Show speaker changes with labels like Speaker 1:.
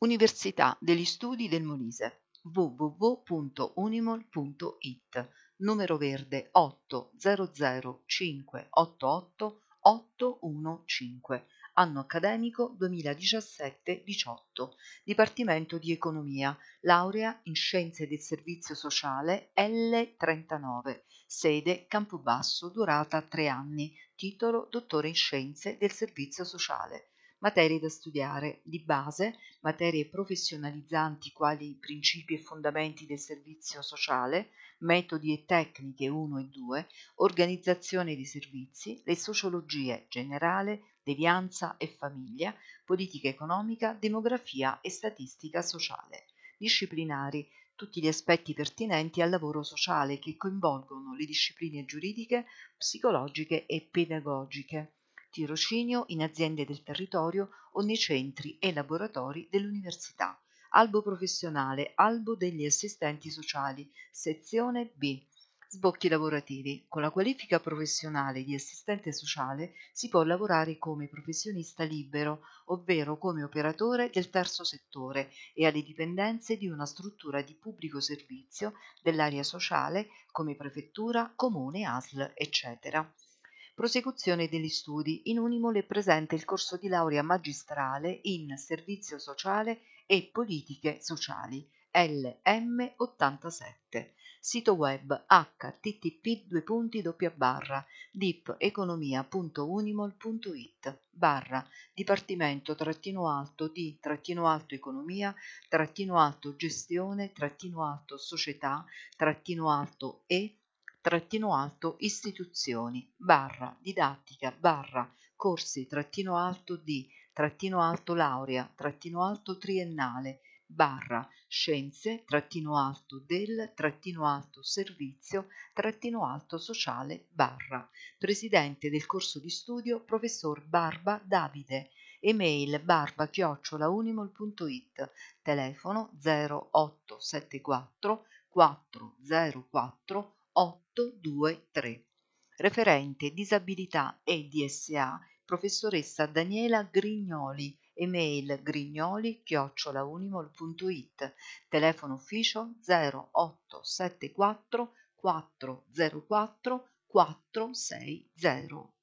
Speaker 1: Università degli Studi del Molise www.unimol.it numero verde 800588815 anno accademico 2017-18 Dipartimento di Economia laurea in Scienze del Servizio Sociale L39 sede Campobasso durata 3 anni titolo dottore in Scienze del Servizio Sociale materie da studiare di base materie professionalizzanti quali principi e fondamenti del servizio sociale, metodi e tecniche 1 e 2, organizzazione dei servizi, le sociologie generale, devianza e famiglia, politica economica, demografia e statistica sociale. Disciplinari tutti gli aspetti pertinenti al lavoro sociale che coinvolgono le discipline giuridiche, psicologiche e pedagogiche. Tirocinio in aziende del territorio o nei centri e laboratori dell'università. Albo professionale, albo degli assistenti sociali, sezione B. Sbocchi lavorativi. Con la qualifica professionale di assistente sociale si può lavorare come professionista libero, ovvero come operatore del terzo settore e alle dipendenze di una struttura di pubblico servizio dell'area sociale come prefettura, comune, ASL, eccetera. Prosecuzione degli studi. In Unimol è presente il corso di laurea magistrale in Servizio Sociale e Politiche Sociali LM87. Sito web http://dipeconomia.unimol.it Dipartimento _alto di _ economia _ gestione _ società _ e istituzioni didattica corsi di laurea triennale scienze del servizio sociale presidente del corso di studio professor Barba Davide email barba@unimol.it telefono 0874 404 823. Referente disabilità e DSA professoressa Daniela Grignoli email grignoli@unimol.it telefono ufficio 0874 404 460